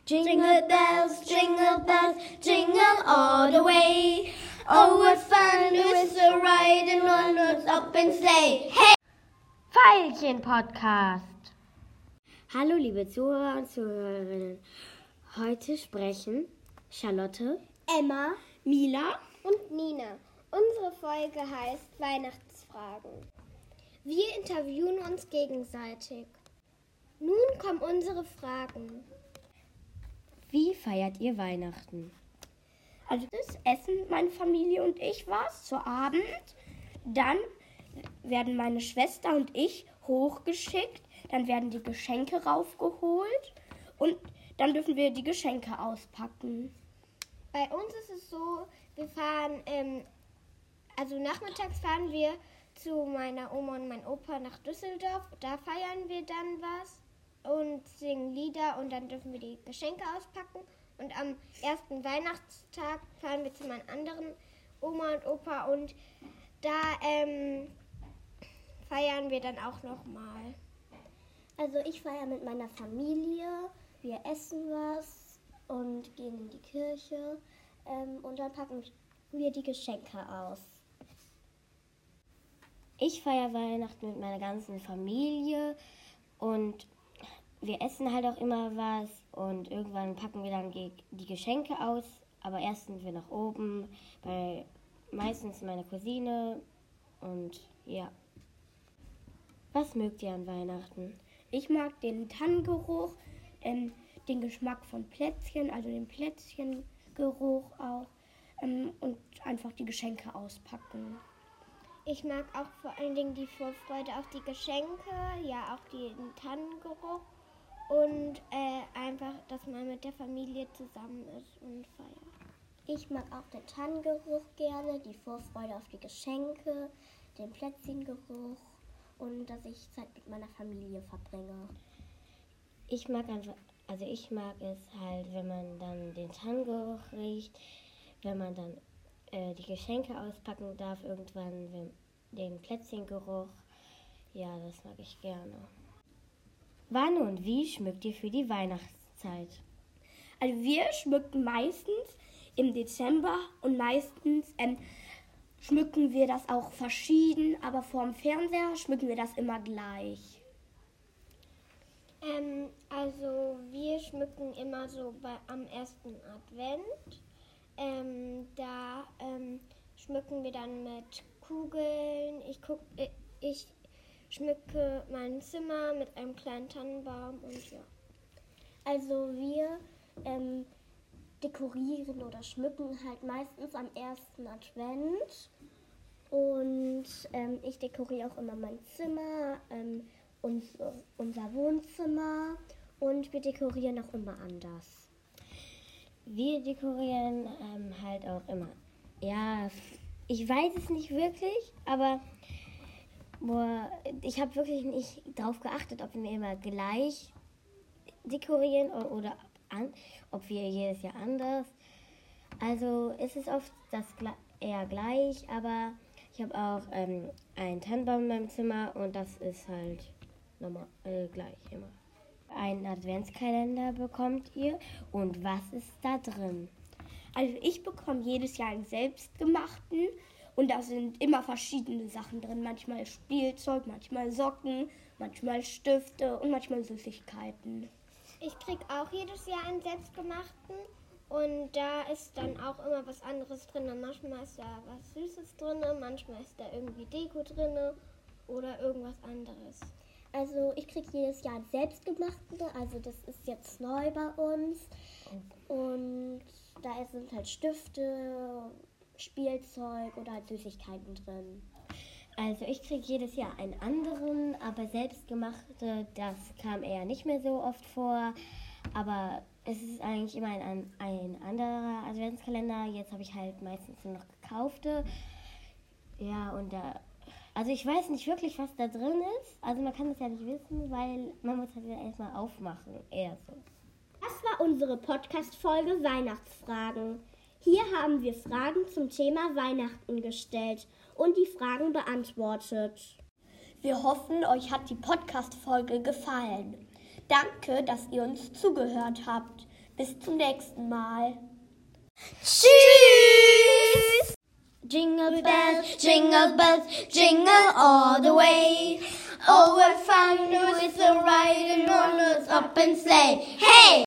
Jingle bells, jingle all the way. Oh, what fun it is to ride in one open sleigh. Hey! Veilchen-Podcast. Hallo liebe Zuhörer und Zuhörerinnen. Heute sprechen Charlotte, Emma, Mila und Nina. Unsere Folge heißt Weihnachtsfragen. Wir interviewen uns gegenseitig. Nun kommen unsere Fragen. wie feiert ihr Weihnachten? Also das essen meine Familie und ich was zu Abend. Dann werden meine Schwester und ich hochgeschickt. Dann werden die Geschenke raufgeholt und dann dürfen wir die Geschenke auspacken. Bei uns ist es so, wir fahren, nachmittags fahren wir zu meiner Oma und meinem Opa nach Düsseldorf. Da feiern wir dann was und singen Lieder und dann dürfen wir die Geschenke auspacken. Und am ersten Weihnachtstag fahren wir zu meinen anderen Oma und Opa und da feiern wir dann auch nochmal. Also ich feiere mit meiner Familie, wir essen was und gehen in die Kirche und dann packen wir die Geschenke aus. Ich feiere Weihnachten mit meiner ganzen Familie und wir essen halt auch immer was und irgendwann packen wir dann die Geschenke aus, aber erst sind wir nach oben bei meistens meiner Cousine und ja. Was mögt ihr an Weihnachten? Ich mag den Tannengeruch, den Geschmack von Plätzchen, also den Plätzchengeruch auch und einfach die Geschenke auspacken. Ich mag auch vor allen Dingen die Vorfreude auf die Geschenke, ja auch den Tannengeruch und einfach, dass man mit der Familie zusammen ist und feiert. Ich mag auch den Tannengeruch gerne, die Vorfreude auf die Geschenke, den Plätzchengeruch und dass ich Zeit mit meiner Familie verbringe. Ich mag es halt, wenn man dann den Tannengeruch riecht, wenn man dann die Geschenke auspacken darf, irgendwann den Plätzchengeruch. Ja, das mag ich gerne. Wann und wie schmückt ihr für die Weihnachtszeit? Also wir schmücken meistens im Dezember und meistens schmücken wir das auch verschieden, aber vorm Fernseher schmücken wir das immer gleich. Also wir schmücken immer so am ersten Advent. Da schmücken wir dann mit Kugeln. Ich schmücke mein Zimmer mit einem kleinen Tannenbaum und ja. Also wir dekorieren oder schmücken halt meistens am ersten Advent und ich dekoriere auch immer mein Zimmer, unser Wohnzimmer und wir dekorieren auch immer anders. Wir dekorieren halt auch immer. Ja, ich weiß es nicht wirklich, aber ich habe wirklich nicht drauf geachtet, ob wir immer gleich dekorieren oder ob wir jedes Jahr anders. Also es ist oft eher gleich, aber ich habe auch einen Tannenbaum in meinem Zimmer und das ist halt normal gleich immer. Einen Adventskalender bekommt ihr und was ist da drin? Also ich bekomme jedes Jahr einen selbstgemachten und da sind immer verschiedene Sachen drin. Manchmal Spielzeug, manchmal Socken, manchmal Stifte und manchmal Süßigkeiten. Ich kriege auch jedes Jahr einen selbstgemachten und da ist dann auch immer was anderes drin. Manchmal ist da was Süßes drin, manchmal ist da irgendwie Deko drin oder irgendwas anderes. Also ich kriege jedes Jahr einen selbstgemachten, also das ist jetzt neu bei uns und da sind halt Stifte, Spielzeug oder halt Süßigkeiten drin. Also ich kriege jedes Jahr einen anderen, aber selbstgemachte, das kam eher nicht mehr so oft vor. Aber es ist eigentlich immer ein anderer Adventskalender. Jetzt habe ich halt meistens nur noch gekaufte. Ja, und also ich weiß nicht wirklich, was da drin ist. Also man kann das ja nicht wissen, weil man muss halt ja erstmal aufmachen, eher so. Das war unsere Podcast-Folge Weihnachtsfragen. Hier haben wir Fragen zum Thema Weihnachten gestellt und die Fragen beantwortet. Wir hoffen, euch hat die Podcast-Folge gefallen. Danke, dass ihr uns zugehört habt. Bis zum nächsten Mal. Tschüss! Jingle bells, jingle all the way. Oh, what fun it is to ride in one of those open sleigh. Hey!